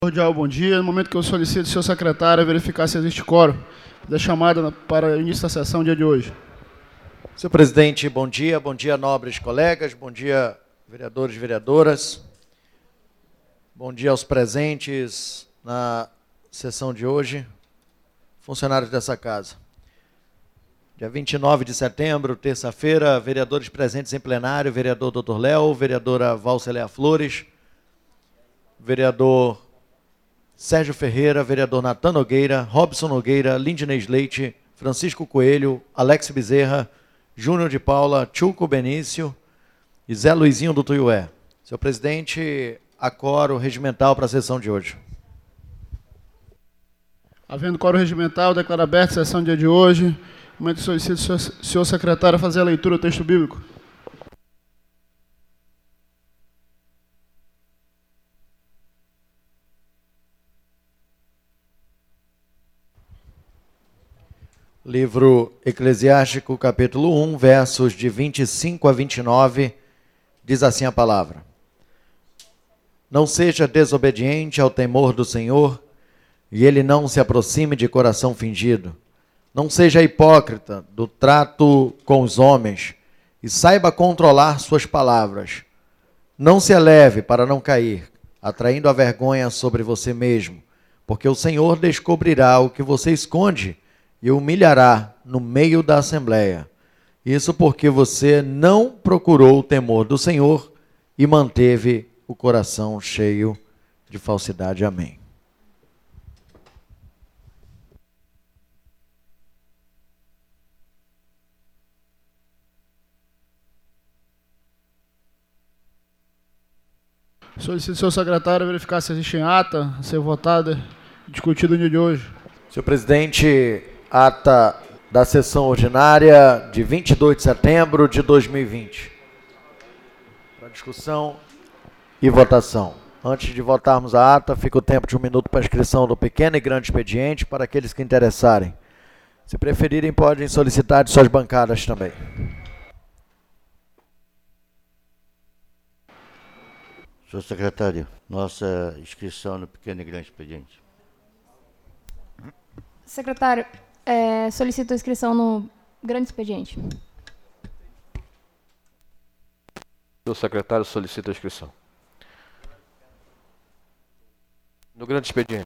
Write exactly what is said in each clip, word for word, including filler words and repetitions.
Cordial bom dia. No momento que eu solicito o senhor secretário verificar se existe quórum da chamada para o início da sessão dia de hoje. Senhor presidente, bom dia. Bom dia, nobres colegas. Bom dia, vereadores e vereadoras. Bom dia aos presentes na sessão de hoje, funcionários dessa casa. Dia vinte e nove de setembro, terça-feira, vereadores presentes em plenário, vereador doutor Léo, vereadora Valceléa Flores, vereador Sérgio Ferreira, vereador Natan Nogueira, Robson Nogueira, Lindinês Leite, Francisco Coelho, Alex Bezerra, Júnior de Paula, Tchuco Benício e Zé Luizinho do Tuiué. Senhor presidente, acoro regimental para a sessão de hoje. Havendo quórum regimental, declaro aberta a sessão dia de hoje. No momento que solicito o senhor, senhor secretário fazer a leitura do texto bíblico. Livro Eclesiástico, capítulo um, versos de vinte e cinco a vinte e nove, diz assim a palavra: Não seja desobediente ao temor do Senhor, e ele não se aproxime de coração fingido. Não seja hipócrita do trato com os homens, e saiba controlar suas palavras. Não se eleve para não cair, atraindo a vergonha sobre você mesmo, porque o Senhor descobrirá o que você esconde, e humilhará no meio da assembleia. Isso porque você não procurou o temor do Senhor e manteve o coração cheio de falsidade. Amém. Solicito o senhor secretário verificar se existe em ata a ser votada e discutida no dia de hoje. Senhor presidente, ata da sessão ordinária de vinte e dois de setembro de dois mil e vinte. Para discussão e votação. Antes de votarmos a ata, fica o tempo de um minuto para a inscrição do pequeno e grande expediente para aqueles que interessarem. Se preferirem, podem solicitar de suas bancadas também. Senhor secretário, nossa inscrição no pequeno e grande expediente. Secretário, é, solicito a inscrição no grande expediente. O secretário solicita a inscrição no grande expediente.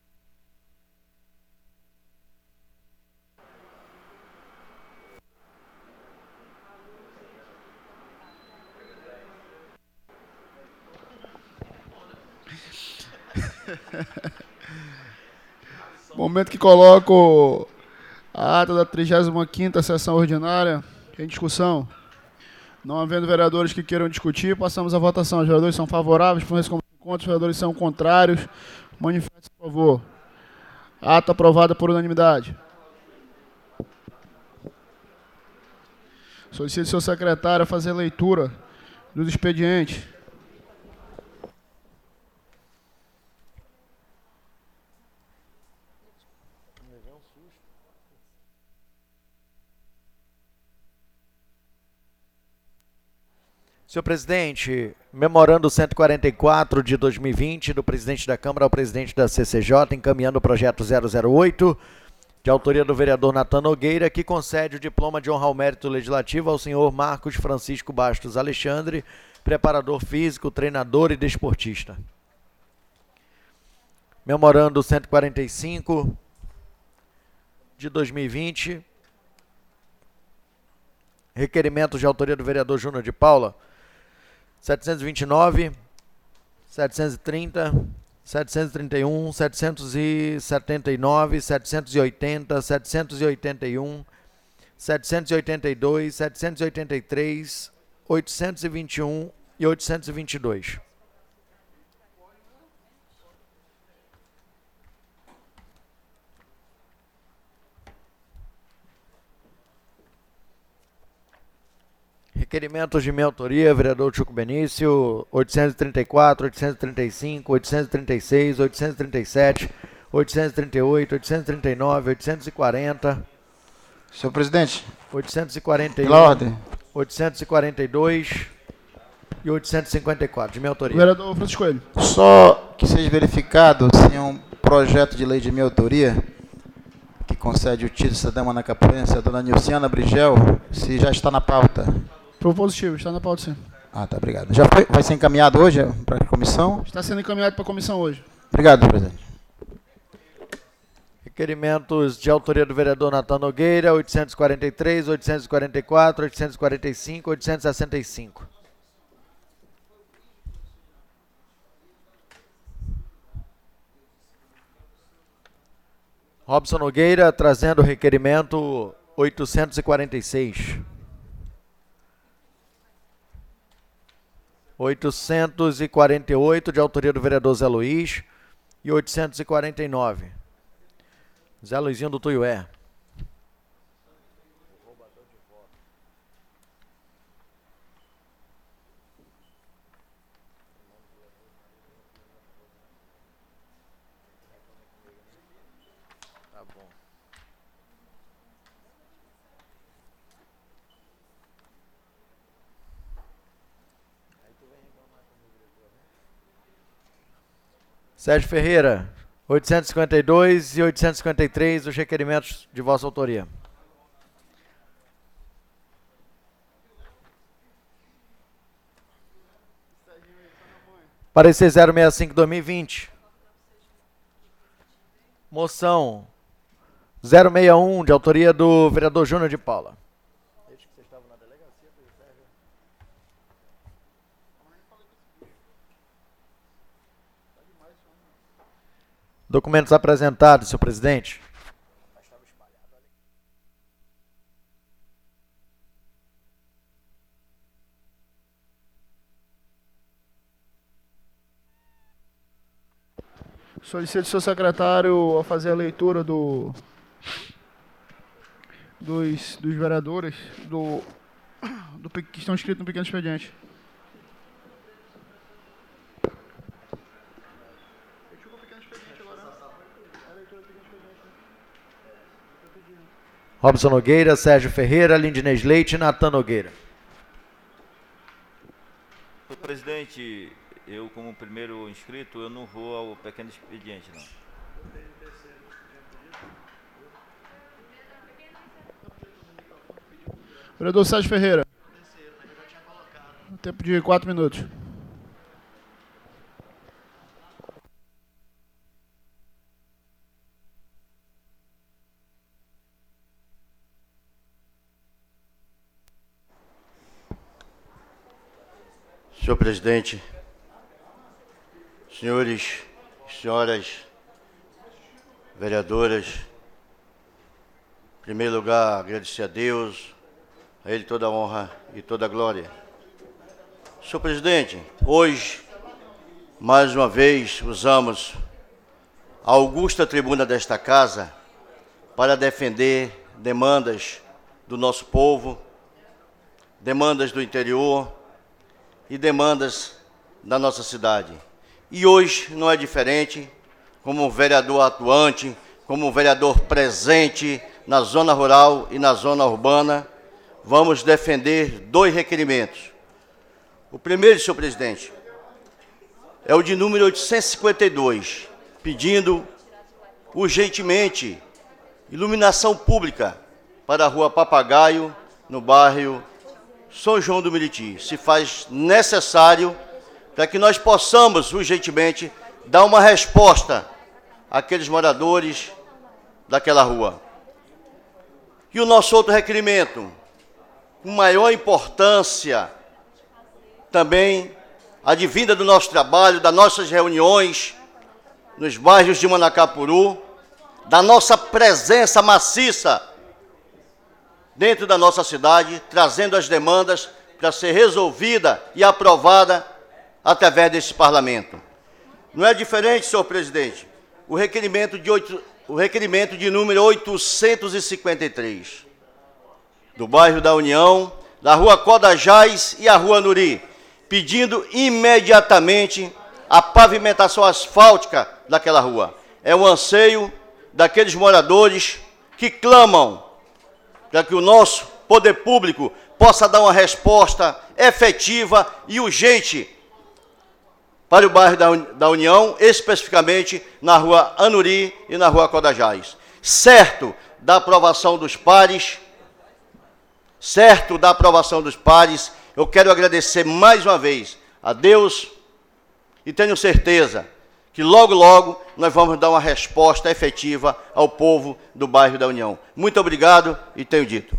Momento que coloco a ata da trigésima quinta sessão ordinária em discussão. Não havendo vereadores que queiram discutir, passamos à votação. Os vereadores são favoráveis, por isso, contra, os vereadores são contrários. Manifeste-se, por favor. Ata aprovada por unanimidade. Solicito o senhor secretário a fazer leitura dos expedientes. Senhor presidente, memorando cento e quarenta e quatro de dois mil e vinte, do presidente da Câmara ao presidente da C C J, encaminhando o projeto zero zero oito, de autoria do vereador Natan Nogueira, que concede o diploma de honra ao mérito legislativo ao senhor Marcos Francisco Bastos Alexandre, preparador físico, treinador e desportista. Memorando cento e quarenta e cinco de dois mil e vinte, requerimento de autoria do vereador Júnior de Paula, setecentos e vinte e nove, setecentos e trinta, setecentos e trinta e um, setecentos e setenta e nove, setecentos e oitenta, setecentos e oitenta e um, setecentos e oitenta e dois, setecentos e oitenta e três, oitocentos e vinte e um e oitocentos e vinte e dois. Requerimentos de minha autoria, vereador Tchuco Benício, oitocentos e trinta e quatro, oitocentos e trinta e cinco, oitocentos e trinta e seis, oitocentos e trinta e sete, oitocentos e trinta e oito, oitocentos e trinta e nove, oitocentos e quarenta. Senhor presidente. oitocentos e quarenta e um. Pela ordem. oitocentos e quarenta e dois. e oitocentos e cinquenta e quatro, de minha autoria. Vereador Francisco Coelho. Só que seja verificado se é um projeto de lei de minha autoria que concede o título de cidadã manacapuense, a dona Nilciana Brigel, se já está na pauta. Propositivo, está na pauta sim. Ah, tá, obrigado. Já foi, vai ser encaminhado hoje para a comissão? Está sendo encaminhado para a comissão hoje. Obrigado, presidente. Requerimentos de autoria do vereador Natan Nogueira, oitocentos e quarenta e três, oitocentos e quarenta e quatro, oitocentos e quarenta e cinco, oitocentos e sessenta e cinco. Robson Nogueira trazendo o requerimento oitocentos e quarenta e seis. oitocentos e quarenta e oito, de autoria do vereador Zé Luiz, e oitocentos e quarenta e nove. Zé Luizinho do Tuiué. Tá bom. Sérgio Ferreira, oitocentos e cinquenta e dois e oitocentos e cinquenta e três, os requerimentos de vossa autoria. Parecer zero sessenta e cinco barra dois mil e vinte. Moção zero sessenta e um, de autoria do vereador Júnior de Paula. Documentos apresentados, senhor presidente. Solicito ao senhor secretário a fazer a leitura do, dos, dos vereadores do, do, que estão inscritos no pequeno expediente. Robson Nogueira, Sérgio Ferreira, Lindinês Leite e Natan Nogueira. Senhor presidente, eu como primeiro inscrito, eu não vou ao pequeno expediente, não. Vereador Sérgio Ferreira. Tempo de quatro minutos. Senhor presidente, senhores e senhoras vereadoras, em primeiro lugar, agradecer a Deus, a Ele toda a honra e toda a glória. Senhor presidente, hoje, mais uma vez, usamos a augusta tribuna desta casa para defender demandas do nosso povo, demandas do interior, e demandas da nossa cidade. E hoje não é diferente, como um vereador atuante, como um vereador presente na zona rural e na zona urbana, vamos defender dois requerimentos. O primeiro, senhor presidente, é o de número oitocentos e cinquenta e dois, pedindo urgentemente iluminação pública para a Rua Papagaio, no bairro São João do Meriti. Se faz necessário para que nós possamos urgentemente dar uma resposta àqueles moradores daquela rua. E o nosso outro requerimento, com maior importância, também advinda do nosso trabalho, das nossas reuniões nos bairros de Manacapuru, da nossa presença maciça dentro da nossa cidade, trazendo as demandas para ser resolvida e aprovada através desse parlamento. Não é diferente, senhor presidente, o requerimento de, oito, o requerimento de número oitocentos e cinquenta e três, do bairro da União, da Rua Codajás e a Rua Nuri, pedindo imediatamente a pavimentação asfáltica daquela rua. É o anseio daqueles moradores que clamam para que o nosso poder público possa dar uma resposta efetiva e urgente para o bairro da, da União, especificamente na rua Anuri e na rua Codajás. Certo da aprovação dos pares, certo da aprovação dos pares, eu quero agradecer mais uma vez a Deus e tenho certeza que logo, logo nós vamos dar uma resposta efetiva ao povo do bairro da União. Muito obrigado e tenho dito.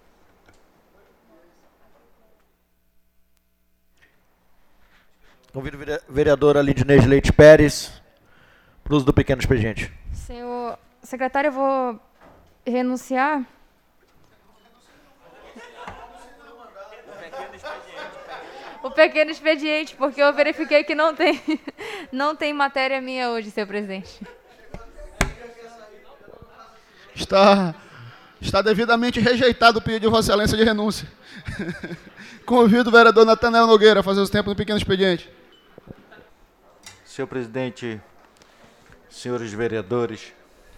Convido a vereadora Lidinês Leite Pérez para o uso do pequeno expediente. Senhor secretário, eu vou renunciar. O pequeno expediente, porque eu verifiquei que não tem, não tem matéria minha hoje, senhor presidente. Está, está devidamente rejeitado o pedido de Vossa Excelência de renúncia. Convido o vereador Natanael Nogueira a fazer os tempos do pequeno expediente. Senhor presidente, senhores vereadores,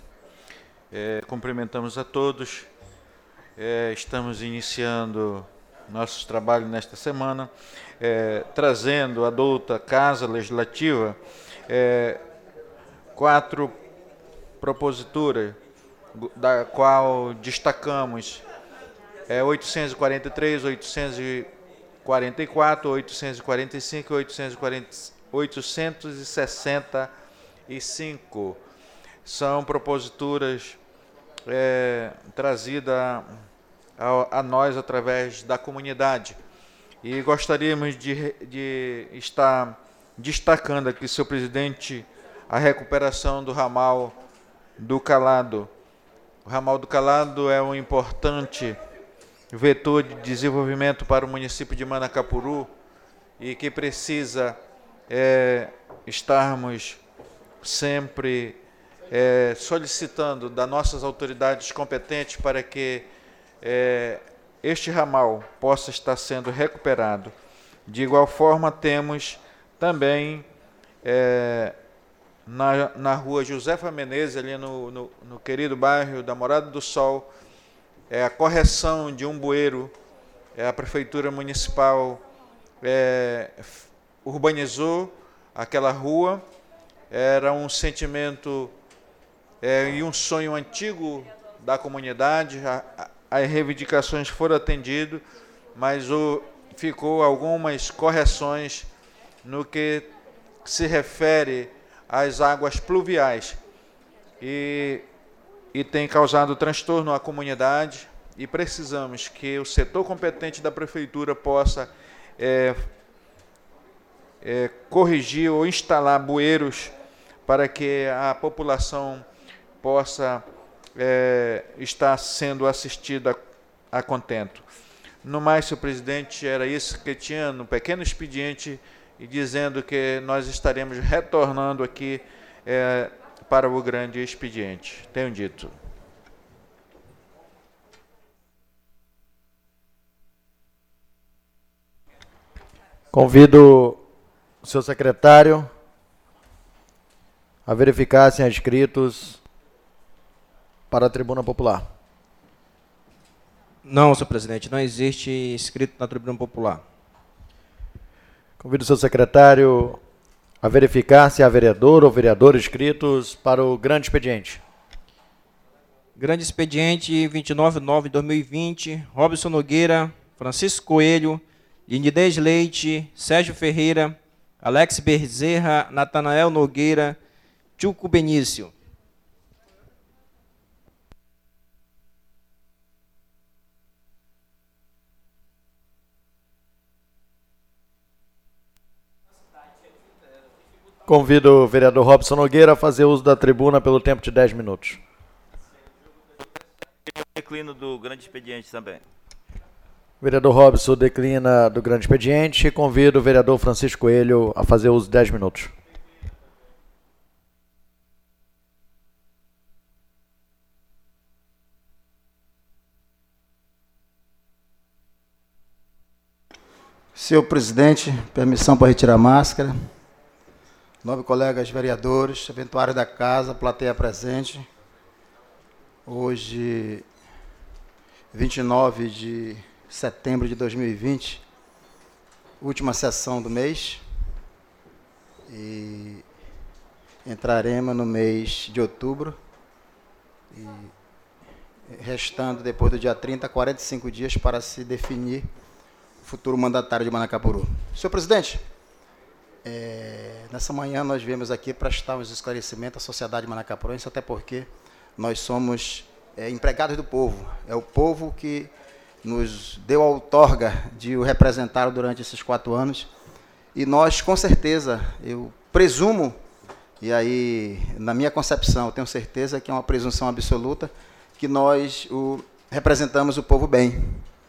é, cumprimentamos a todos. É, estamos iniciando nossos trabalhos nesta semana, é, trazendo à douta Casa Legislativa é, quatro proposituras, da qual destacamos é, oitocentos e quarenta e três, oitocentos e quarenta e quatro, oitocentos e quarenta e cinco e oitocentos e sessenta e cinco. São proposituras é, trazidas a, a nós através da comunidade. E gostaríamos de, de estar destacando aqui, senhor presidente, a recuperação do ramal do Calado. O ramal do Calado é um importante vetor de desenvolvimento para o município de Manacapuru e que precisa é, estarmos sempre é, solicitando das nossas autoridades competentes para que é, este ramal possa estar sendo recuperado. De igual forma, temos também é, na, na rua Josefa Menezes, ali no, no, no querido bairro da Morada do Sol, é, a correção de um bueiro. É, a Prefeitura Municipal é, urbanizou aquela rua, era um sentimento é, e um sonho antigo da comunidade. A, a, as reivindicações foram atendidas, mas o, ficou algumas correções no que se refere às águas pluviais e, e tem causado transtorno à comunidade, e precisamos que o setor competente da Prefeitura possa é, é, corrigir ou instalar bueiros para que a população possa é, estar sendo assistida a contento. No mais, senhor presidente, era isso que tinha no pequeno expediente, e dizendo que nós estaremos retornando aqui é, para o grande expediente. Tenho dito. Convido o senhor secretário a verificar se há inscritos para a tribuna popular. Não, senhor presidente, não existe inscrito na tribuna popular. Convido o senhor secretário a verificar se há vereador ou vereador inscritos para o grande expediente. Grande expediente vinte e nove de nove de dois mil e vinte, Robson Nogueira, Francisco Coelho, Linidez Leite, Sérgio Ferreira, Alex Bezerra, Natanael Nogueira, Tchuco Benício. Convido o vereador Robson Nogueira a fazer uso da tribuna pelo tempo de dez minutos. Declino do grande expediente também. O vereador Robson declina do grande expediente e convido o vereador Francisco Coelho a fazer uso de dez minutos. Senhor presidente, permissão para retirar a máscara. Nove colegas vereadores, eventuários da casa, plateia presente. Hoje, vinte e nove de setembro de dois mil e vinte, última sessão do mês, e entraremos no mês de outubro, e restando depois do dia trinta, quarenta e cinco dias para se definir o futuro mandatário de Manacapuru. Senhor presidente, é, nessa manhã nós viemos aqui prestar os esclarecimentos à sociedade manacapurense, até porque nós somos é, empregados do povo, é o povo que nos deu a outorga de o representar durante esses quatro anos, e nós, com certeza, eu presumo, e aí, na minha concepção, eu tenho certeza que é uma presunção absoluta, que nós o, representamos o povo bem,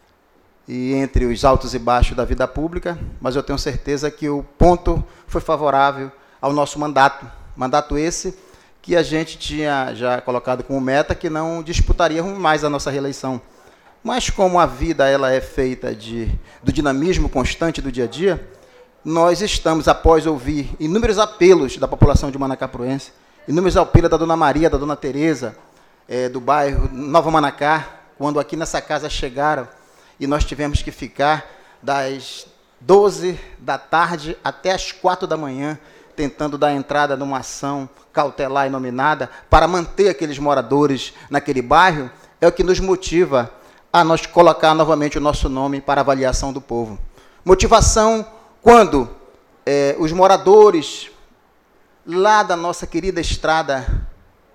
e entre os altos e baixos da vida pública, mas eu tenho certeza que o ponto foi favorável ao nosso mandato, mandato esse que a gente tinha já colocado como meta, que não disputaríamos mais a nossa reeleição. Mas como a vida ela é feita de, do dinamismo constante do dia a dia, nós estamos, após ouvir inúmeros apelos da população de Manacapuruense, inúmeros apelos da Dona Maria, da Dona Tereza, é, do bairro Nova Manacá, quando aqui nessa casa chegaram e nós tivemos que ficar das doze da tarde até as quatro da manhã, tentando dar entrada numa ação cautelar e nominada para manter aqueles moradores naquele bairro, é o que nos motiva a nós colocar novamente o nosso nome para avaliação do povo. Motivação quando é, os moradores lá da nossa querida estrada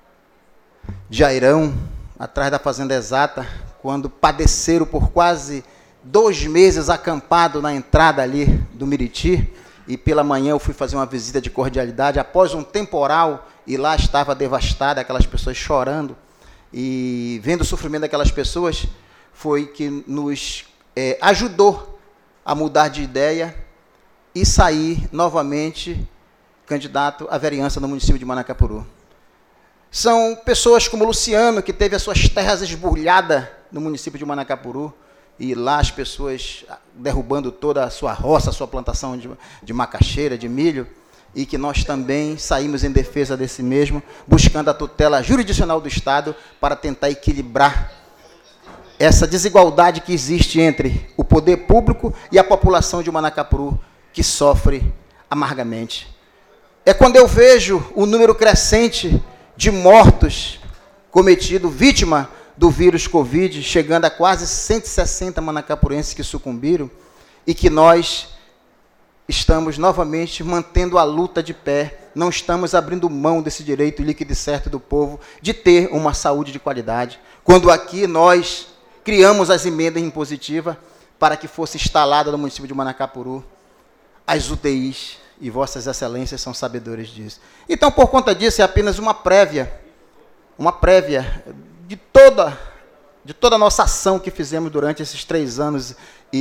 de Airão, atrás da Fazenda Exata, quando padeceram por quase dois meses acampado na entrada ali do Miriti, e pela manhã eu fui fazer uma visita de cordialidade, após um temporal, e lá estava devastada, aquelas pessoas chorando, e vendo o sofrimento daquelas pessoas, foi que nos é, ajudou a mudar de ideia e sair novamente candidato à vereança no município de Manacapuru. São pessoas como o Luciano, que teve as suas terras esbulhadas no município de Manacapuru, e lá as pessoas derrubando toda a sua roça, a sua plantação de, de macaxeira, de milho, e que nós também saímos em defesa desse mesmo, buscando a tutela jurisdicional do Estado para tentar equilibrar essa desigualdade que existe entre o poder público e a população de Manacapuru, que sofre amargamente. É quando eu vejo o número crescente de mortos cometido, vítima do vírus Covid, chegando a quase cento e sessenta manacapurenses que sucumbiram, e que nós estamos novamente mantendo a luta de pé, não estamos abrindo mão desse direito líquido e certo do povo de ter uma saúde de qualidade, quando aqui nós criamos as emendas impositivas para que fosse instalada no município de Manacapuru as U T Is, e vossas excelências são sabedores disso. Então, por conta disso, é apenas uma prévia, uma prévia de toda, de toda a nossa ação que fizemos durante esses três anos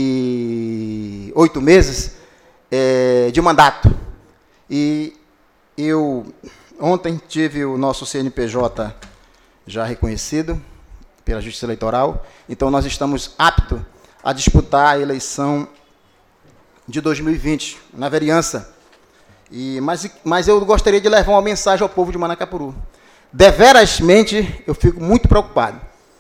e oito meses é, de mandato. E eu, ontem, tive o nosso C N P J já reconhecido pela Justiça Eleitoral, então nós estamos aptos a disputar a eleição de dois mil e vinte, na vereança. E, mas, mas eu gostaria de levar uma mensagem ao povo de Manacapuru. Deverasmente, eu fico muito preocupado.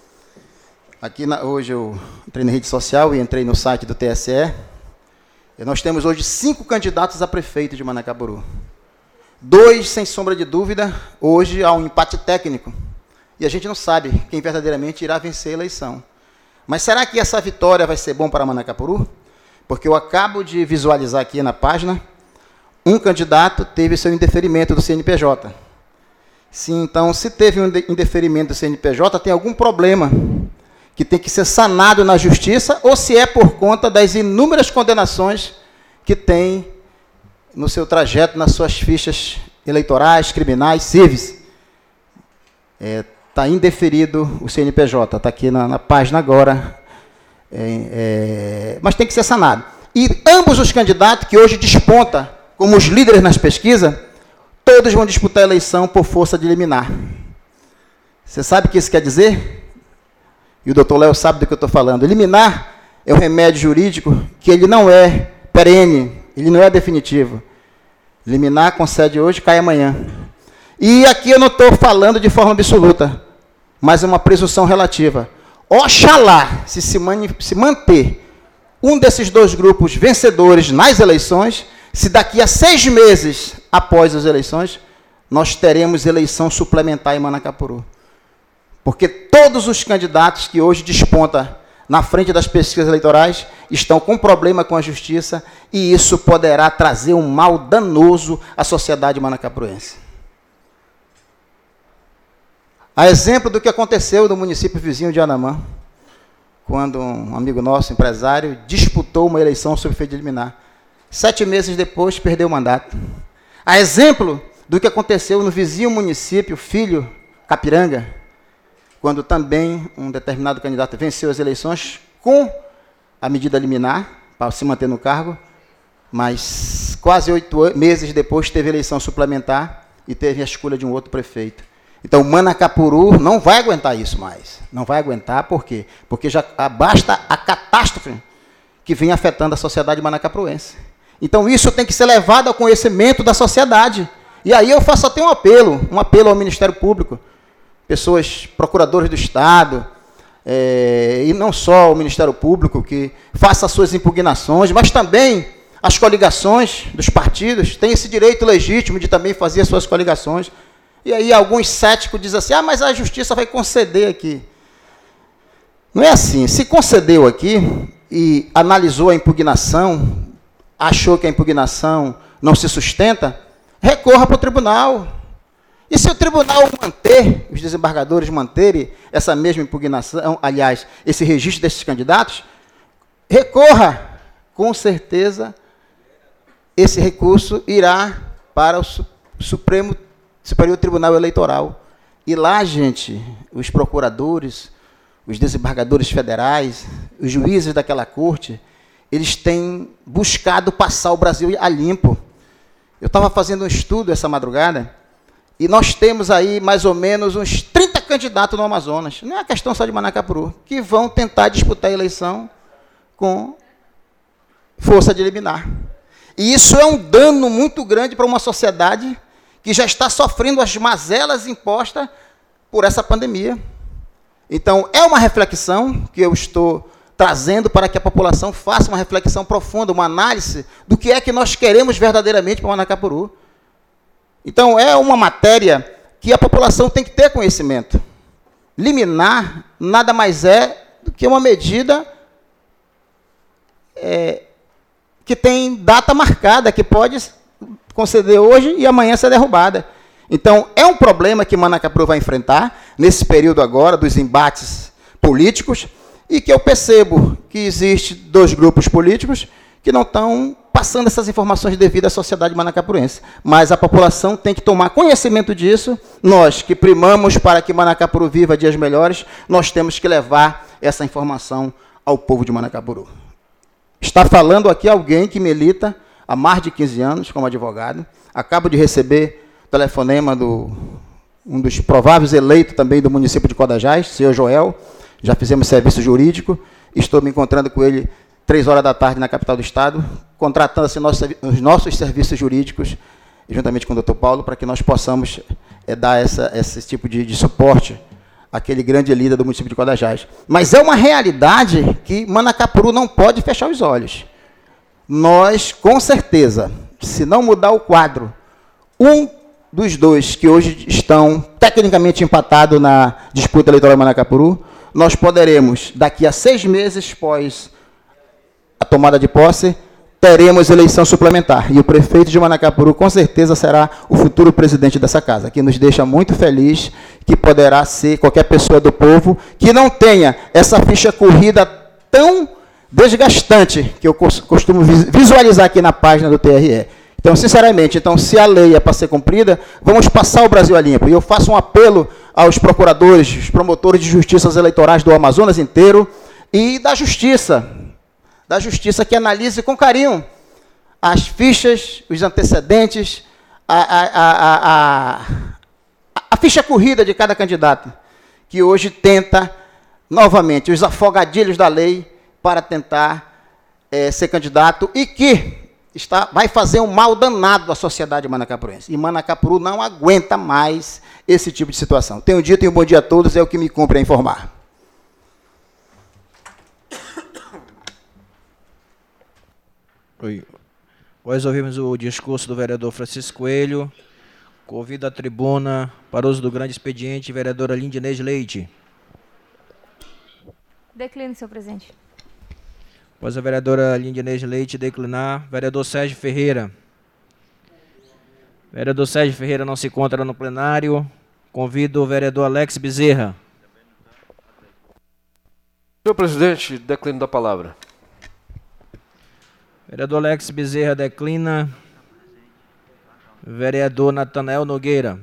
Aqui na, hoje eu entrei na rede social e entrei no site do T S E. E nós temos hoje cinco candidatos a prefeito de Manacapuru. Dois, sem sombra de dúvida, hoje há um empate técnico. E a gente não sabe quem verdadeiramente irá vencer a eleição. Mas será que essa vitória vai ser bom para Manacapuru? Porque eu acabo de visualizar aqui na página, um candidato teve seu indeferimento do C N P J. Se, então, se teve um indeferimento do C N P J, tem algum problema que tem que ser sanado na justiça, ou se é por conta das inúmeras condenações que tem no seu trajeto, nas suas fichas eleitorais, criminais, civis. Está é, indeferido o C N P J, está aqui na, na página agora, é, é, mas tem que ser sanado. E ambos os candidatos que hoje despontam como os líderes nas pesquisas, todos vão disputar a eleição por força de liminar. Você sabe o que isso quer dizer? E o doutor Léo sabe do que eu estou falando. Liminar é um remédio jurídico que ele não é perene, ele não é definitivo. Liminar concede hoje, cai amanhã. E aqui eu não estou falando de forma absoluta, mas é uma presunção relativa. oxalá, se se, mani- se manter um desses dois grupos vencedores nas eleições, se daqui a seis meses após as eleições, nós teremos eleição suplementar em Manacapuru. Porque todos os candidatos que hoje despontam na frente das pesquisas eleitorais estão com problema com a justiça e isso poderá trazer um mal danoso à sociedade manacapuruense. A exemplo do que aconteceu no município vizinho de Anamã, quando um amigo nosso, empresário, disputou uma eleição sob efeito liminar. Sete meses depois, perdeu o mandato. A exemplo do que aconteceu no vizinho município, Filho, Capiranga, quando também um determinado candidato venceu as eleições com a medida liminar, para se manter no cargo, mas quase oito meses depois teve eleição suplementar e teve a escolha de um outro prefeito. Então, Manacapuru não vai aguentar isso mais. Não vai aguentar, por quê? Porque já basta a catástrofe que vem afetando a sociedade manacapuruense. Então, isso tem que ser levado ao conhecimento da sociedade. E aí eu faço até um apelo, um apelo ao Ministério Público, pessoas, procuradores do Estado, é, e não só o Ministério Público, que faça as suas impugnações, mas também as coligações dos partidos têm esse direito legítimo de também fazer as suas coligações. E aí alguns céticos dizem assim, ah, mas a justiça vai conceder aqui. Não é assim. Se concedeu aqui e analisou a impugnação, achou que a impugnação não se sustenta, recorra para o tribunal. E se o tribunal manter, os desembargadores manterem essa mesma impugnação, aliás, esse registro desses candidatos, recorra, com certeza, esse recurso irá para o Supremo Superior Tribunal Eleitoral. E lá, gente, os procuradores, os desembargadores federais, os juízes daquela corte, eles têm buscado passar o Brasil a limpo. Eu estava fazendo um estudo essa madrugada, e nós temos aí mais ou menos uns trinta candidatos no Amazonas, não é uma questão só de Manacapuru, que vão tentar disputar a eleição com força de liminar. E isso é um dano muito grande para uma sociedade que já está sofrendo as mazelas impostas por essa pandemia. Então, é uma reflexão que eu estou trazendo para que a população faça uma reflexão profunda, uma análise do que é que nós queremos verdadeiramente para Manacapuru. Então, é uma matéria que a população tem que ter conhecimento. Liminar nada mais é do que uma medida é, que tem data marcada, que pode conceder hoje e amanhã ser derrubada. Então, é um problema que Manacapuru vai enfrentar nesse período agora dos embates políticos e que eu percebo que existe dois grupos políticos que não estão passando essas informações devido à sociedade manacapuruense. Mas a população tem que tomar conhecimento disso. Nós que primamos para que Manacapuru viva dias melhores, nós temos que levar essa informação ao povo de Manacapuru. Está falando aqui alguém que milita há mais de quinze anos como advogado. Acabo de receber telefonema do um dos prováveis eleitos também do município de Codajás, senhor Joel. Já fizemos serviço jurídico. Estou me encontrando com ele três horas da tarde na capital do estado, contratando assim, nossos, os nossos serviços jurídicos, juntamente com o doutor Paulo, para que nós possamos é, dar essa, esse tipo de, de suporte àquele grande líder do município de Codajás. Mas é uma realidade que Manacapuru não pode fechar os olhos. Nós, com certeza, se não mudar o quadro, um dos dois que hoje estão tecnicamente empatados na disputa eleitoral em Manacapuru, nós poderemos, daqui a seis meses, após a tomada de posse, teremos eleição suplementar. E o prefeito de Manacapuru, com certeza, será o futuro presidente dessa casa, que nos deixa muito feliz, que poderá ser qualquer pessoa do povo que não tenha essa ficha corrida tão desgastante que eu costumo visualizar aqui na página do T R E. Então, sinceramente, então, se a lei é para ser cumprida, vamos passar o Brasil a limpo. E eu faço um apelo aos procuradores, os promotores de justiças eleitorais do Amazonas inteiro e da Justiça, da Justiça que analise com carinho as fichas, os antecedentes, a, a, a, a, a ficha corrida de cada candidato, que hoje tenta, novamente, os afogadilhos da lei para tentar é, ser candidato e que está, vai fazer um mal danado à sociedade manacapuruense. E Manacapuru não aguenta mais esse tipo de situação. Tenho dito e um bom dia a todos, é o que me cumpre a informar. Oi. Após ouvirmos o discurso do vereador Francisco Coelho, convido a tribuna para o uso do grande expediente, vereadora Lindinês Leite. Declino, senhor presidente. Após a vereadora Lindinês Leite declinar, vereador Sérgio Ferreira. Vereador Sérgio Ferreira não se encontra no plenário. Convido o vereador Alex Bezerra. Senhor presidente, declino da palavra. Vereador Alex Bezerra declina. Vereador Natanael Nogueira.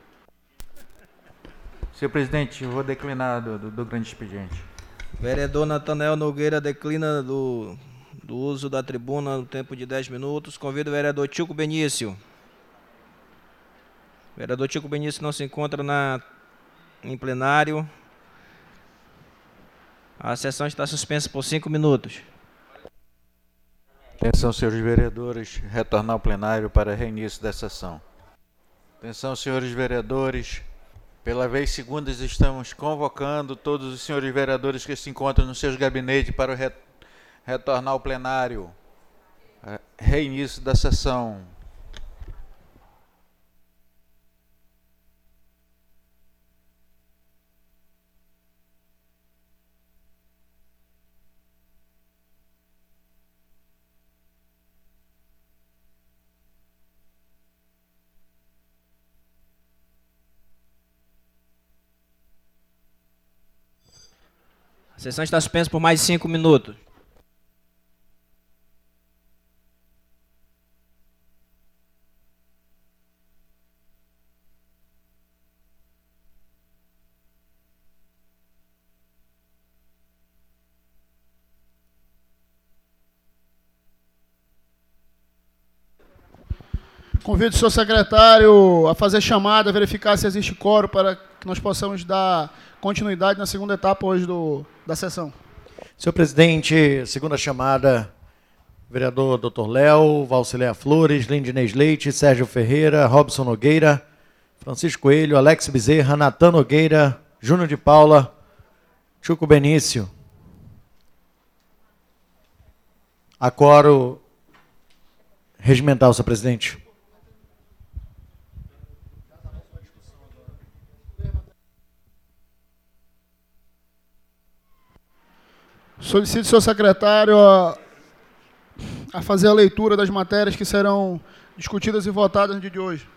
Senhor presidente, eu vou declinar do, do, do grande expediente. Vereador Natanael Nogueira declina do, do uso da tribuna no tempo de dez minutos. Convido o vereador Tico Benício. Vereador Tico Benício não se encontra na, em plenário. A sessão está suspensa por cinco minutos. Atenção, senhores vereadores, retornar ao plenário para reinício da sessão. Atenção, senhores vereadores, pela vez segunda estamos convocando todos os senhores vereadores que se encontram nos seus gabinetes para o re retornar ao plenário. Reinício da sessão. A sessão está suspensa por mais cinco minutos. Convido o senhor secretário a fazer chamada, verificar se existe quórum para que nós possamos dar continuidade na segunda etapa hoje do, da sessão. Senhor presidente, segunda chamada, vereador doutor Léo, Valcileia Flores, Lindinês Leite, Sérgio Ferreira, Robson Nogueira, Francisco Coelho, Alex Bezerra, Natan Nogueira, Júnior de Paula, Chico Benício. Acoro regimental, senhor presidente. Solicito ao senhor secretário a, a fazer a leitura das matérias que serão discutidas e votadas no dia de hoje.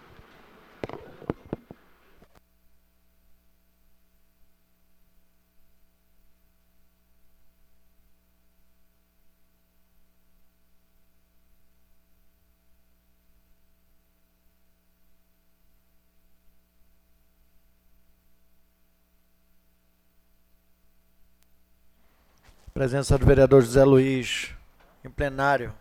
Presença do vereador José Luiz em plenário.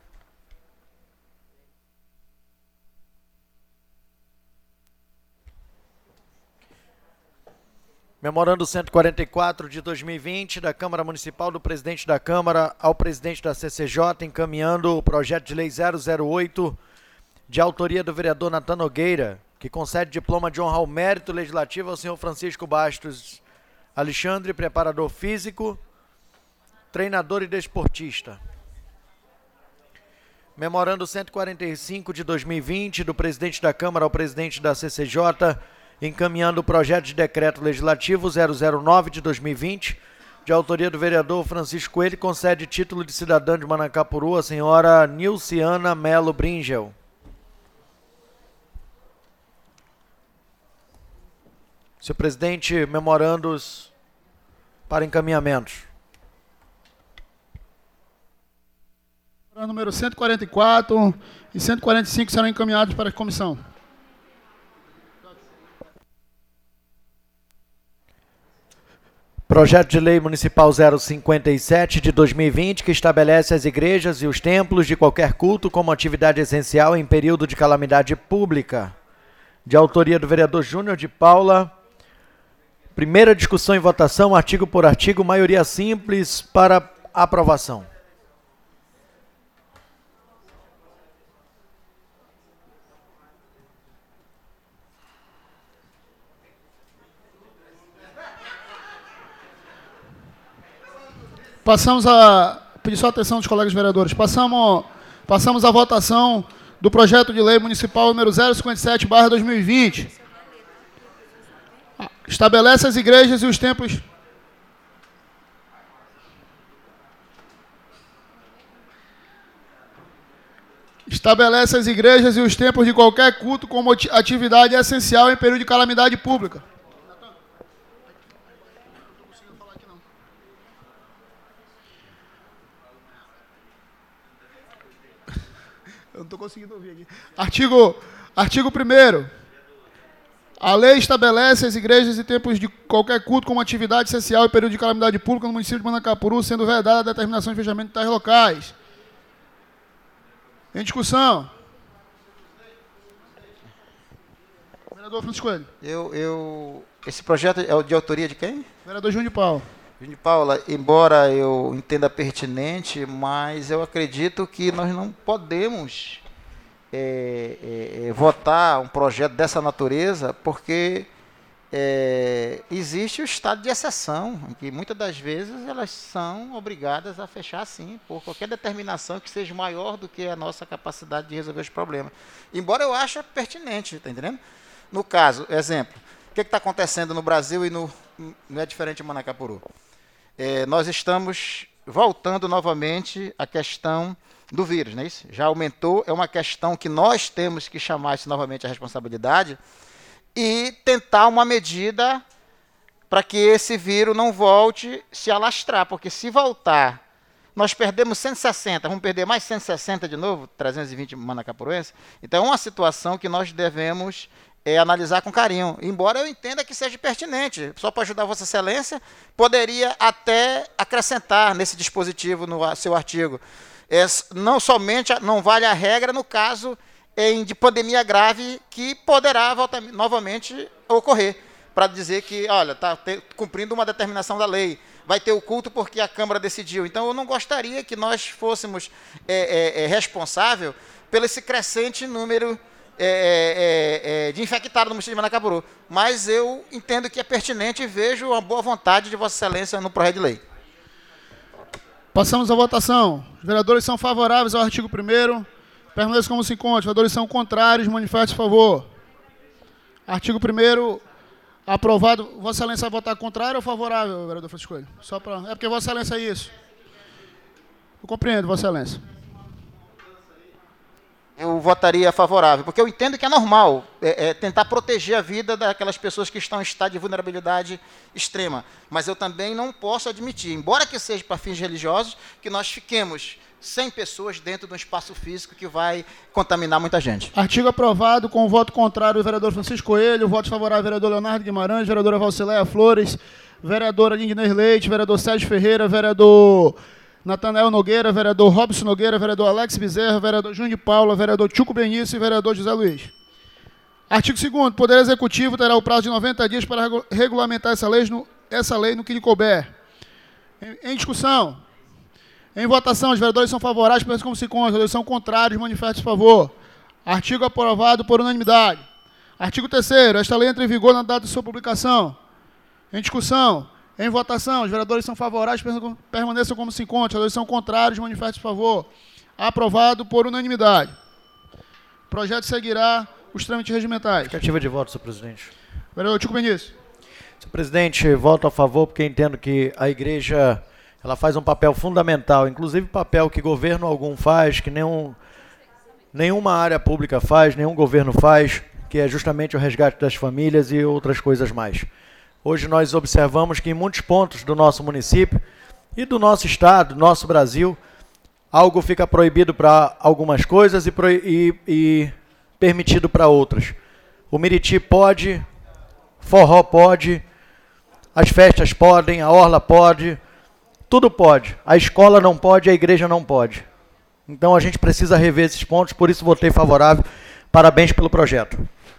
Memorando cento e quarenta e quatro de dois mil e vinte da Câmara Municipal, do presidente da Câmara ao presidente da C C J, encaminhando o projeto de lei zero zero oito, de autoria do vereador Natan Nogueira, que concede diploma de honra ao mérito legislativo ao senhor Francisco Bastos Alexandre, preparador físico, treinador e desportista. Memorando cento e quarenta e cinco de dois mil e vinte, do presidente da Câmara ao presidente da C C J, encaminhando o projeto de decreto legislativo zero zero nove de dois mil e vinte, de autoria do vereador Francisco Coelho, concede título de cidadã de Manacapuru à senhora Nilciana Melo Bringel. Senhor presidente, memorandos para encaminhamentos. Número cento e quarenta e quatro e cento e quarenta e cinco serão encaminhados para a comissão. Projeto de Lei Municipal zero cinquenta e sete de dois mil e vinte, que estabelece as igrejas e os templos de qualquer culto como atividade essencial em período de calamidade pública. De autoria do vereador Júnior de Paula. Primeira discussão e votação, artigo por artigo, maioria simples para aprovação. Passamos a pedir só atenção dos colegas vereadores. Passamos Passamos à votação do projeto de lei municipal número zero cinquenta e sete barra dois mil e vinte. Estabelece as igrejas e os templos... Estabelece as igrejas e os templos de qualquer culto como atividade essencial em período de calamidade pública. Eu não estou conseguindo ouvir aqui. Artigo, artigo primeiro. A lei estabelece as igrejas e templos de qualquer culto como atividade essencial em período de calamidade pública no município de Manacapuru, sendo vedada a determinação de fechamento de tais locais. Em discussão. Vereador Francisco Coelho. Eu, eu, esse projeto é de autoria de quem? Vereador Júnior de Paula. Júnior de Paula, embora eu entenda pertinente, mas eu acredito que nós não podemos é, é, é, votar um projeto dessa natureza, porque é, existe o estado de exceção, em que muitas das vezes elas são obrigadas a fechar sim, por qualquer determinação que seja maior do que a nossa capacidade de resolver os problemas. Embora eu ache pertinente, está entendendo? No caso, exemplo, o que está acontecendo no Brasil e no, não é diferente em Manacapuru? É, nós estamos voltando novamente à questão do vírus, não é isso? Já aumentou, é uma questão que nós temos que chamar isso novamente a responsabilidade e tentar uma medida para que esse vírus não volte a se alastrar, porque se voltar, nós perdemos cento e sessenta, vamos perder mais cento e sessenta de novo, trezentos e vinte manacapuruenses, então é uma situação que nós devemos é, analisar com carinho, embora eu entenda que seja pertinente, só para ajudar Vossa Excelência, poderia até acrescentar nesse dispositivo, no seu artigo, é, não somente, não vale a regra no caso em, de pandemia grave, que poderá voltar, novamente ocorrer, para dizer que, olha, está cumprindo uma determinação da lei, vai ter o culto porque a Câmara decidiu. Então, eu não gostaria que nós fôssemos é, é, é, responsáveis pelo esse crescente número é, é, é, de infectados no município de Manacapuru. Mas eu entendo que é pertinente e vejo a boa vontade de Vossa Excelência no projeto de lei. Passamos à votação. Os vereadores são favoráveis ao artigo primeiro. Permaneçam como se encontra. Os vereadores são contrários. Manifeste a favor. Artigo primeiro. Aprovado. Vossa Excelência vai votar contrário ou favorável, vereador Francisco Coelho? Só para... É porque Vossa Excelência é isso. Eu compreendo, Vossa Excelência. Eu votaria favorável, porque eu entendo que é normal é, é, tentar proteger a vida daquelas pessoas que estão em estado de vulnerabilidade extrema. Mas eu também não posso admitir, embora que seja para fins religiosos, que nós fiquemos cem pessoas dentro de um espaço físico que vai contaminar muita gente. Artigo aprovado com o voto contrário do vereador Francisco Coelho, voto favorável do vereador Leonardo Guimarães, vereadora Valcileia Flores, vereadora Lindner Leite, vereador Sérgio Ferreira, vereador Natanael Nogueira, vereador Robson Nogueira, vereador Alex Bezerra, vereador Júnior de Paula, vereador Tchuco Benício e vereador José Luiz. Artigo segundo. O Poder Executivo terá o prazo de noventa dias para regulamentar essa lei no, essa lei no que lhe couber. Em, em discussão. Em votação, os vereadores são favoráveis, perguntam como se encontra. Os vereadores são contrários, manifestem favor. Artigo aprovado por unanimidade. Artigo terceiro. Esta lei entra em vigor na data de sua publicação. Em discussão. Em votação, os vereadores são favoráveis, permaneçam como se encontram. Os vereadores são contrários, manifestem favor. Aprovado por unanimidade. O projeto seguirá os trâmites regimentais. Justificativa de voto, senhor presidente. Vereador Tchuco Benício. Senhor presidente, voto a favor porque entendo que a igreja ela faz um papel fundamental, inclusive papel que governo algum faz, que nenhum, nenhuma área pública faz, nenhum governo faz, que é justamente o resgate das famílias e outras coisas mais. Hoje nós observamos que em muitos pontos do nosso município e do nosso estado, do nosso Brasil, algo fica proibido para algumas coisas e, pro, e, e permitido para outras. O Miriti pode, forró pode, as festas podem, a orla pode, tudo pode. A escola não pode, a igreja não pode. Então a gente precisa rever esses pontos, por isso votei favorável. Parabéns pelo projeto.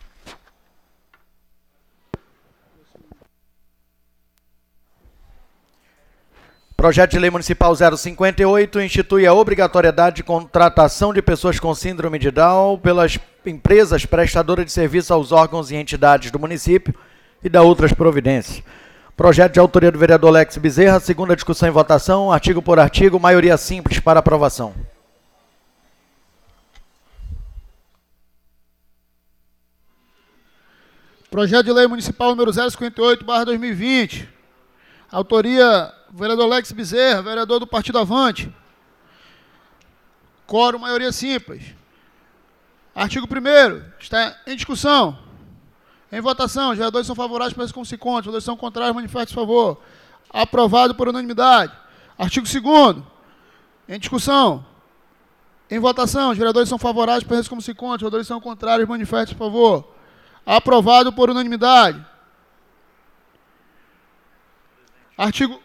Projeto de Lei Municipal zero cinquenta e oito institui a obrigatoriedade de contratação de pessoas com síndrome de Down pelas empresas prestadoras de serviço aos órgãos e entidades do município e da outras providências. Projeto de autoria do vereador Alex Bezerra, segunda discussão e votação, artigo por artigo, maioria simples para aprovação. Projeto de Lei Municipal número zero cinquenta e oito barra dois mil e vinte. Autoria, vereador Alex Bezerra, vereador do Partido Avante. Quórum, maioria simples. Artigo primeiro, está em discussão. Em votação, os vereadores são favoráveis, preço como se conta. Os vereadores são contrários, manifestem favor. Aprovado por unanimidade. Artigo segundo, em discussão. Em votação, os vereadores são favoráveis, preço como se conta. Os vereadores são contrários, manifestem favor. Aprovado por unanimidade. Artigo...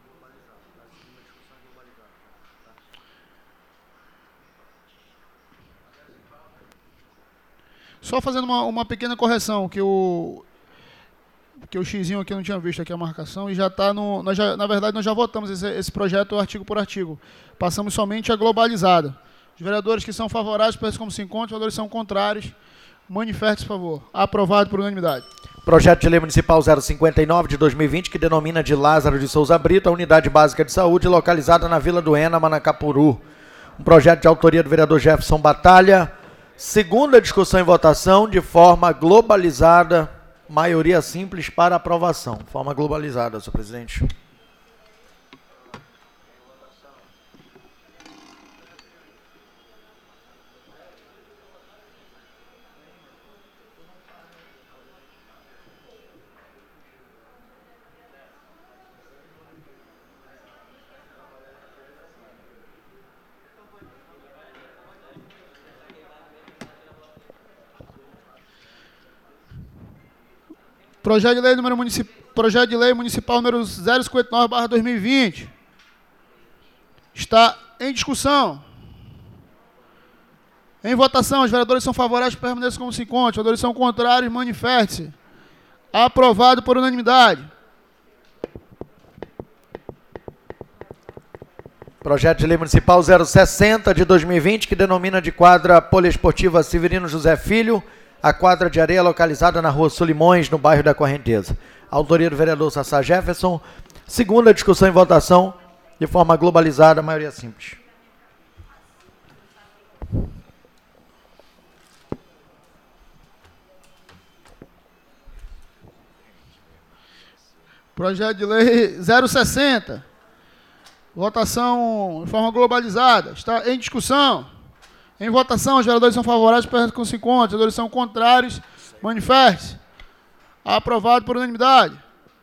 Só fazendo uma, uma pequena correção, que o, que o xizinho aqui eu não tinha visto aqui a marcação, e já está no... Nós já, na verdade, nós já votamos esse, esse projeto artigo por artigo. Passamos somente a globalizada. Os vereadores que são favoráveis, preço como se encontra, os vereadores são contrários, manifeste favor. Aprovado por unanimidade. Projeto de Lei Municipal zero cinquenta e nove de dois mil e vinte, que denomina de Lázaro de Souza Brito a Unidade Básica de Saúde, localizada na Vila do Ena, Manacapuru. Um projeto de autoria do vereador Jefferson Batalha. Segunda discussão e votação de forma globalizada, maioria simples para aprovação. Forma globalizada, senhor presidente. Projeto de Lei, número municip... Projeto de Lei Municipal número zero cinquenta e nove barra dois mil e vinte. Está em discussão. Em votação, os vereadores são favoráveis, permaneçam como se encontra. Os vereadores são contrários, manifeste-se. Aprovado por unanimidade. Projeto de Lei Municipal zero sessenta de dois mil e vinte, que denomina de quadra poliesportiva Severino José Filho, a quadra de areia localizada na rua Solimões, no bairro da Correnteza. Autoria do vereador Sassá Jefferson. Segunda discussão e votação de forma globalizada, maioria simples. Projeto de Lei zero sessenta. Votação de forma globalizada. Está em discussão. Em votação, os vereadores são favoráveis, perto com se encontra. Os vereadores são contrários, manifeste. Aprovado por unanimidade.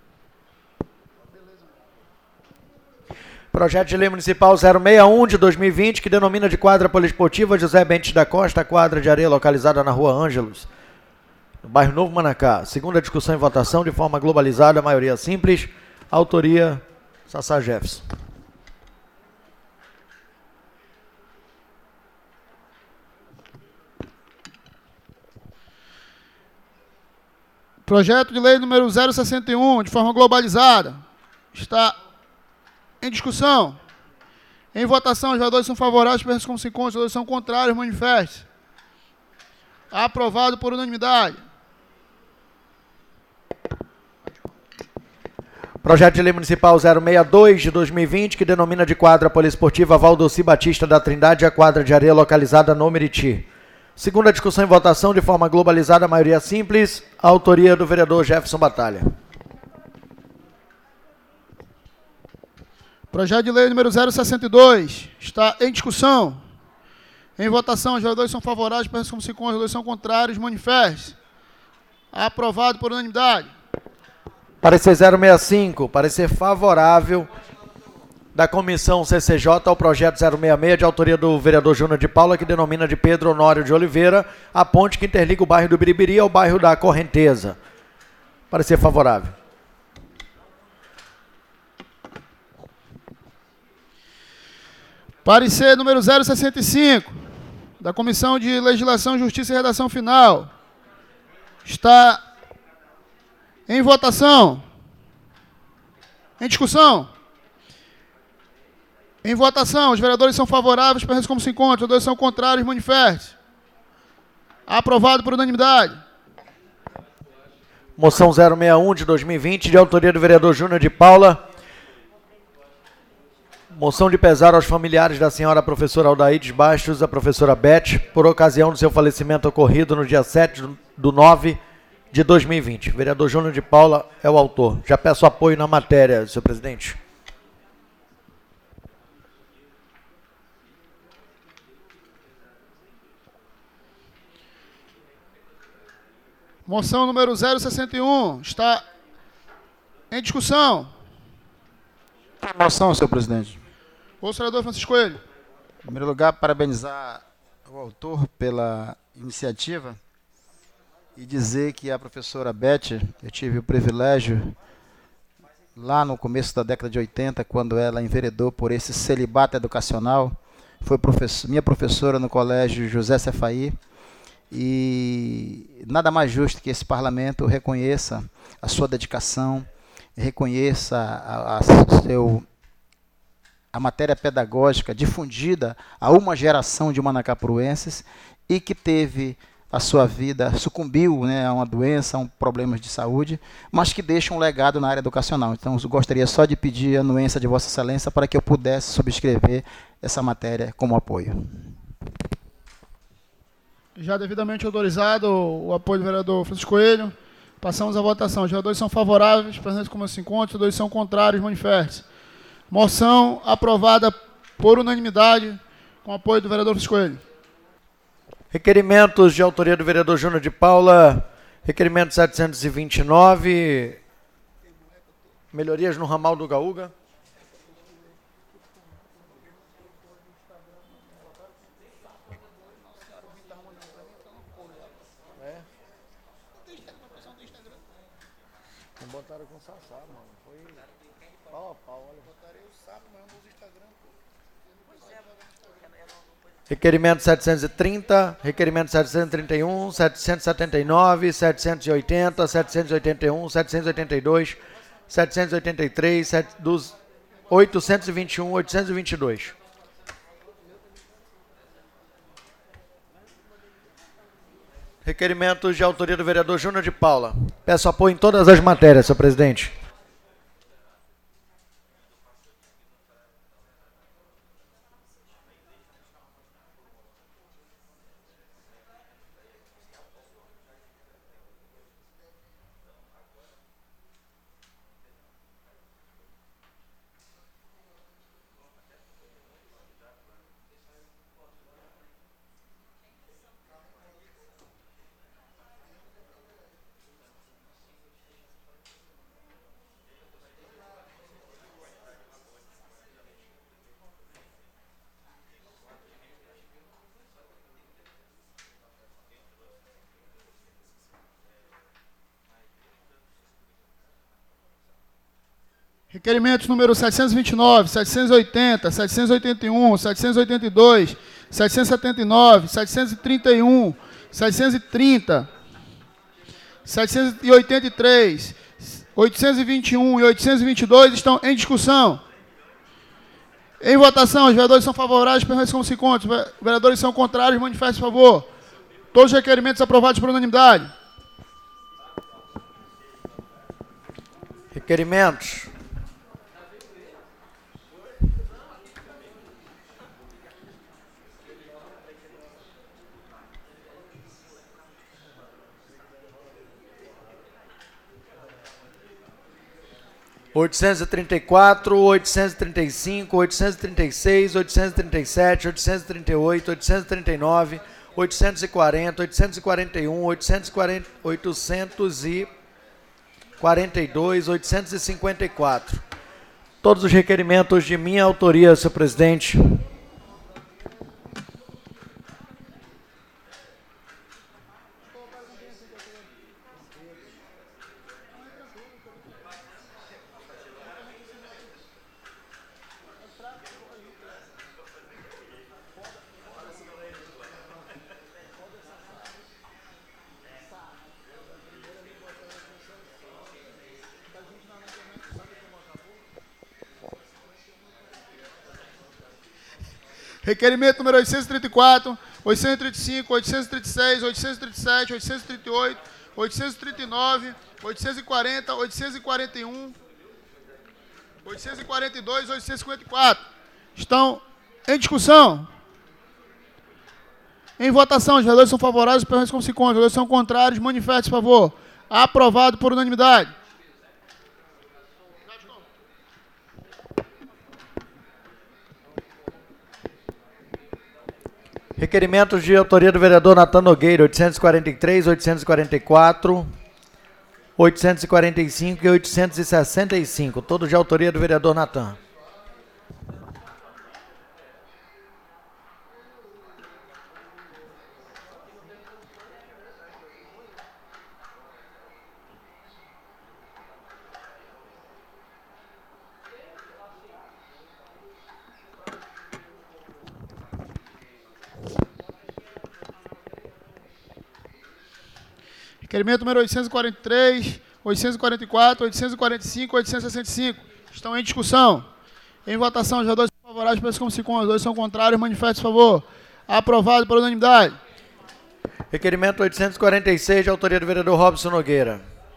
Projeto de Lei Municipal zero sessenta e um de dois mil e vinte, que denomina de quadra poliesportiva José Bentes da Costa, a quadra de areia localizada na rua Ângelos, no bairro Novo Manacá. Segunda discussão e votação de forma globalizada, maioria simples. Autoria Sassá Jefferson. Projeto de Lei número zero sessenta e um, de forma globalizada. Está em discussão. Em votação, os vereadores são favoráveis, perto como se encontra. Os vereadores são contrários, manifeste. Aprovado por unanimidade. Projeto de Lei Municipal zero sessenta e dois de dois mil e vinte, que denomina de quadra poliesportiva Valdocir Batista da Trindade, a quadra de areia localizada no Meriti. Segunda discussão e votação de forma globalizada, maioria simples. A autoria do vereador Jefferson Batalha. Projeto de Lei número zero sessenta e dois. Está em discussão. Em votação, os vereadores são favoráveis, perto como se encontra. Os vereadores são contrários, manifeste. Aprovado por unanimidade. Parecer zero sessenta e cinco. Parecer favorável da Comissão C C J ao projeto zero sessenta e seis, de autoria do vereador Júnior de Paula, que denomina de Pedro Honório de Oliveira, a ponte que interliga o bairro do Biribiri ao bairro da Correnteza. Parecer favorável. Parecer número zero sessenta e cinco, da Comissão de Legislação, Justiça e Redação Final. Está em votação. Em discussão. Em votação, os vereadores são favoráveis, perto como se encontra. Os vereadores são contrários, manifeste. Aprovado por unanimidade. Moção zero sessenta e um de dois mil e vinte, de autoria do vereador Júnior de Paula. Moção de pesar aos familiares da senhora professora Aldaídes Bastos, a professora Beth, por ocasião do seu falecimento ocorrido no dia sete do nove de dois mil e vinte. O vereador Júnior de Paula é o autor. Já peço apoio na matéria, senhor presidente. Moção número zero sessenta e um está em discussão. Moção, senhor presidente. O senador Francisco Coelho. Em primeiro lugar, parabenizar o autor pela iniciativa e dizer que a professora Beth, eu tive o privilégio, lá no começo da década de oitenta, quando ela enveredou por esse celibato educacional, foi professor, minha professora no colégio José Cefaí, e nada mais justo que esse parlamento reconheça a sua dedicação, reconheça a, a, seu, a matéria pedagógica difundida a uma geração de manacapuruenses e que teve a sua vida, sucumbiu, né, a uma doença, a um problemas de saúde, mas que deixa um legado na área educacional. Então, eu gostaria só de pedir a anuência de Vossa Excelência para que eu pudesse subscrever essa matéria como apoio. Já devidamente autorizado o apoio do vereador Francisco Coelho. Passamos à votação. Os vereadores são favoráveis, presentes como se encontram, os vereadores são contrários, manifestem. Moção aprovada por unanimidade, com apoio do vereador Francisco Coelho. Requerimentos de autoria do vereador Júnior de Paula, requerimento setecentos e vinte e nove, melhorias no ramal do Gaúga. Botaram com Sassá, mano. Foi pau a pau. Olha, botarei o sapo, mas não uso Instagram. Requerimento setecentos e trinta, requerimento setecentos e trinta e um, setecentos e setenta e nove, setecentos e oitenta, setecentos e oitenta e um, setecentos e oitenta e dois, setecentos e oitenta e três, oitocentos e vinte e um, oitocentos e vinte e dois. Requerimentos de autoria do vereador Júnior de Paula. Peço apoio em todas as matérias, senhor presidente. Requerimentos número setecentos e vinte e nove, setecentos e oitenta, setecentos e oitenta e um, setecentos e oitenta e dois, setecentos e setenta e nove, setecentos e trinta e um, setecentos e trinta, setecentos e oitenta e três, oitocentos e vinte e um e oitocentos e vinte e dois estão em discussão. Em votação, os vereadores são favoráveis, permanecem como se encontram. Os vereadores são contrários, manifestem por favor. Todos os requerimentos aprovados por unanimidade. Requerimentos. oitocentos e trinta e quatro, oitocentos e trinta e cinco, oitocentos e trinta e seis, oitocentos e trinta e sete, oitocentos e trinta e oito, oitocentos e trinta e nove, oitocentos e quarenta, oitocentos e quarenta e um, oitocentos e quarenta, oitocentos e quarenta e dois, oitocentos e cinquenta e quatro. Todos os requerimentos de minha autoria, senhor presidente. Requerimento número oitocentos e trinta e quatro, oitocentos e trinta e cinco, oitocentos e trinta e seis, oitocentos e trinta e sete, oitocentos e trinta e oito, oitocentos e trinta e nove, oitocentos e quarenta, oitocentos e quarenta e um, oitocentos e quarenta e dois, oitocentos e cinquenta e quatro. Estão em discussão. Em votação, os vereadores são favoráveis, permanecem como se encontram. Os vereadores são contrários, manifestem, por favor. Aprovado por unanimidade. Requerimentos de autoria do vereador Natan Nogueira, oitocentos e quarenta e três, oitocentos e quarenta e quatro, oitocentos e quarenta e cinco e oitocentos e sessenta e cinco, todos de autoria do vereador Natan. Requerimento número oitocentos e quarenta e três, oitocentos e quarenta e quatro, oitocentos e quarenta e cinco, oitocentos e sessenta e cinco. Estão em discussão. Em votação, os vereadores são favoráveis, peço como se conta. Os dois são contrários, manifeste a favor. Aprovado por unanimidade. Requerimento oitocentos e quarenta e seis, de autoria do vereador Robson Nogueira.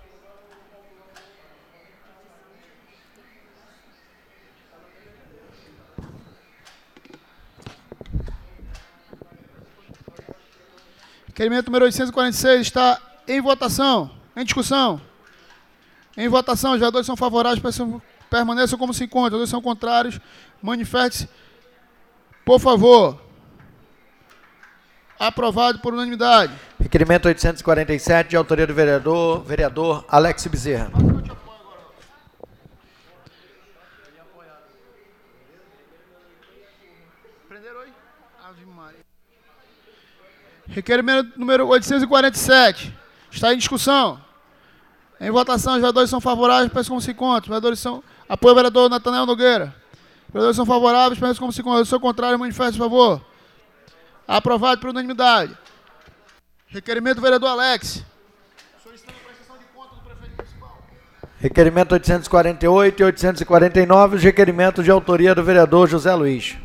Requerimento número oitocentos e quarenta e seis está em votação, em discussão. Em votação, os vereadores são favoráveis, permaneçam como se encontram. Os vereadores são contrários, manifeste-se, por favor. Aprovado por unanimidade. Requerimento oitocentos e quarenta e sete, de autoria do vereador, vereador Alex Bezerra. Requerimento número oitocentos e quarenta e sete. Está em discussão. Em votação, os vereadores são favoráveis, peço como se encontra. Os vereadores são... Apoio o vereador Natanael Nogueira. Os vereadores são favoráveis, peço como se encontra. Se for contrário, manifeste, por favor. Aprovado por unanimidade. Requerimento do vereador Alex. Solicitando a prestação de conta do prefeito municipal. Requerimento oitocentos e quarenta e oito e oitocentos e quarenta e nove, os requerimentos de autoria do vereador José Luiz.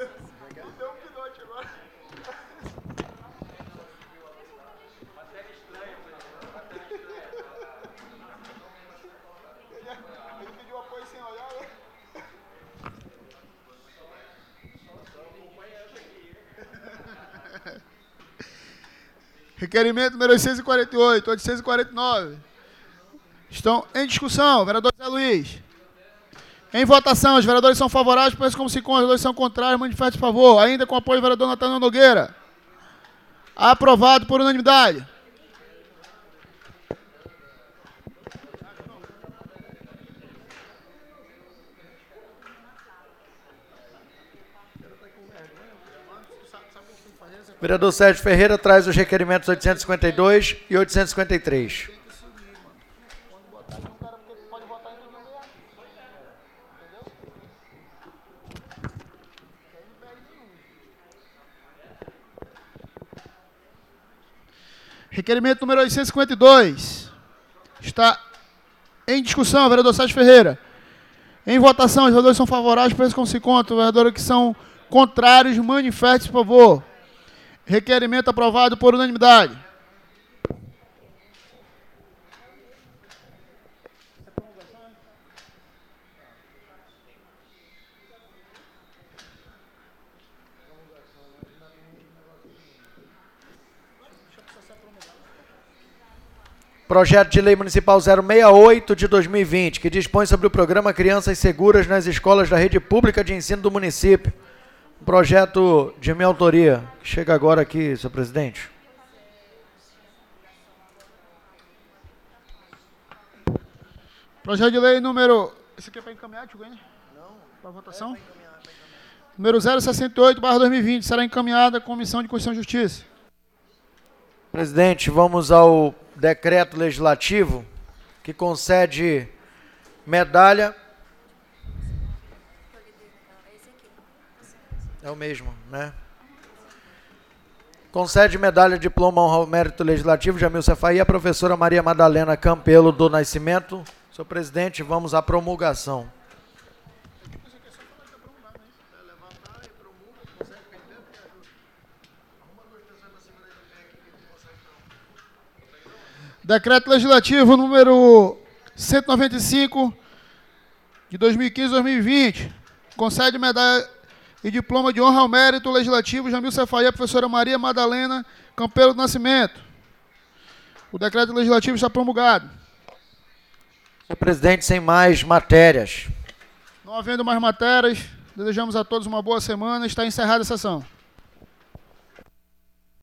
Requerimento número oitocentos e quarenta e oito, oitocentos e quarenta e nove. Estão em discussão. Vereador José Luiz. Em votação, os vereadores são favoráveis, peço como se conta. Os vereadores são contrários, manifeste a favor. Ainda com apoio do vereador Natanael Nogueira. Aprovado por unanimidade. Vereador Sérgio Ferreira traz os requerimentos oitocentos e cinquenta e dois e oitocentos e cinquenta e três. Requerimento número oitocentos e cinquenta e dois. Está em discussão, vereador Sérgio Ferreira. Em votação, os vereadores são favoráveis, peço como se conta. Os vereadores que são contrários, manifeste, por favor. Requerimento aprovado por unanimidade. Projeto de Lei Municipal zero sessenta e oito de dois mil e vinte, que dispõe sobre o programa Crianças Seguras nas escolas da rede pública de ensino do município. Um projeto de minha autoria, que chega agora aqui, senhor presidente. Projeto de lei número... Esse aqui é para encaminhar, Tio Gênio? Não. Para votação? É número zero sessenta e oito barra dois mil e vinte, será encaminhada à Comissão de Constituição e Justiça. Presidente, vamos ao decreto legislativo que concede medalha... É o mesmo, né? Concede medalha, diploma, honra ao mérito legislativo, Jamil Cefaí, a professora Maria Madalena Campelo do Nascimento. Senhor presidente, vamos à promulgação. Decreto legislativo número cento e noventa e cinco de dois mil e quinze a dois mil e vinte. Concede medalha e diploma de honra ao mérito legislativo Jamil Cefaí, a professora Maria Madalena Campelo do Nascimento. O decreto legislativo está promulgado. Senhor presidente, sem mais matérias. Não havendo mais matérias, desejamos a todos uma boa semana. Está encerrada a sessão.